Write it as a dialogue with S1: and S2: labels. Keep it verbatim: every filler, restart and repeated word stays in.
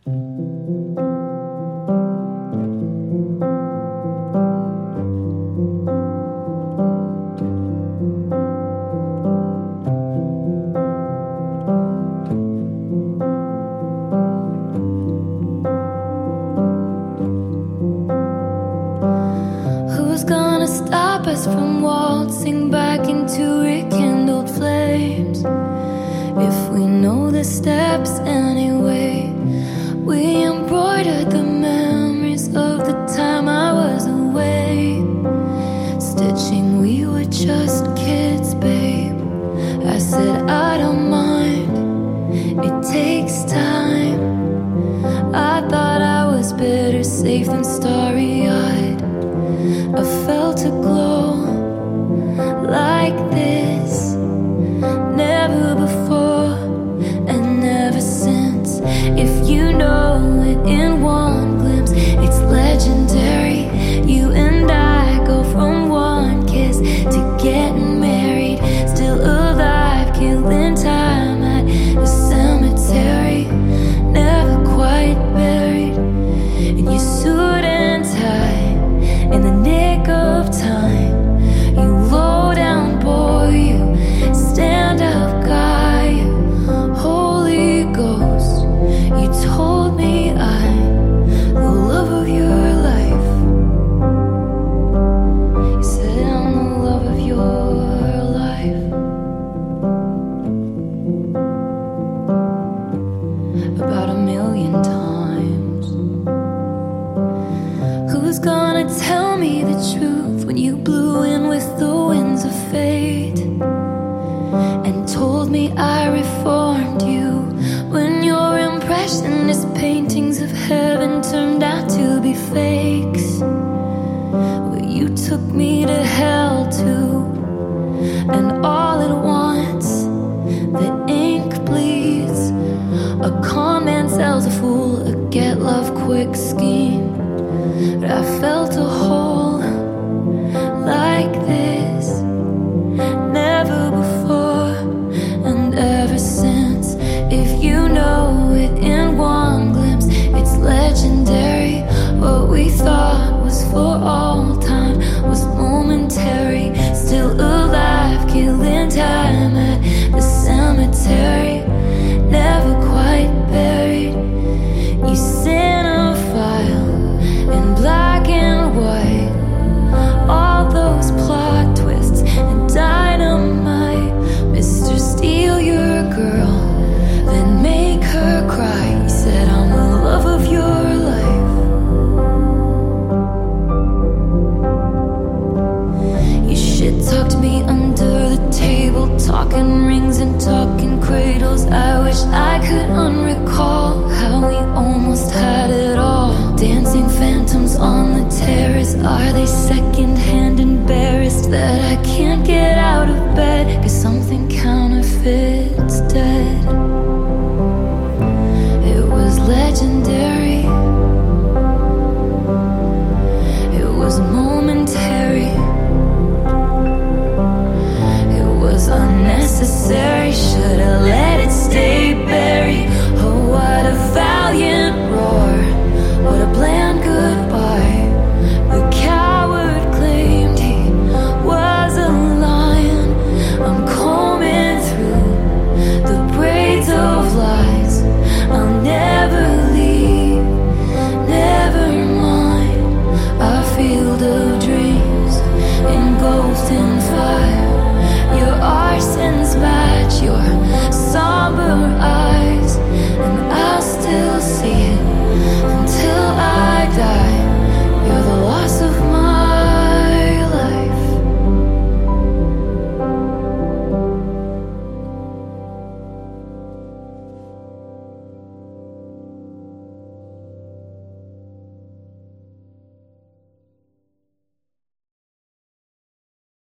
S1: From waltzing back into rekindled flames. If we know the steps anyway, we embroidered the memories of the time I was away. Stitching, we were just kids, babe. I said I don't mind, it takes time. I thought I was better safe than starry-eyed. I felt a glow like this, never before and never since. If you know it in one glimpse, it's legendary. You and I go from one kiss to getting married, still alive, killing time at the cemetery, never quite buried in your suit and tie. In the nick of time, you low down boy, you stand up guy, you Holy Ghost, you told me I'm the love of your life. You said I'm the love of your life. About a million times. Who's gonna tell me the truth when you blew in with the winds of fate and told me I reformed you, when your impressionist paintings of heaven turned out to be fakes? Well, you took me to hell too, and all at once the ink bleeds. A con man sells a fool a get love quick scheme. But I felt a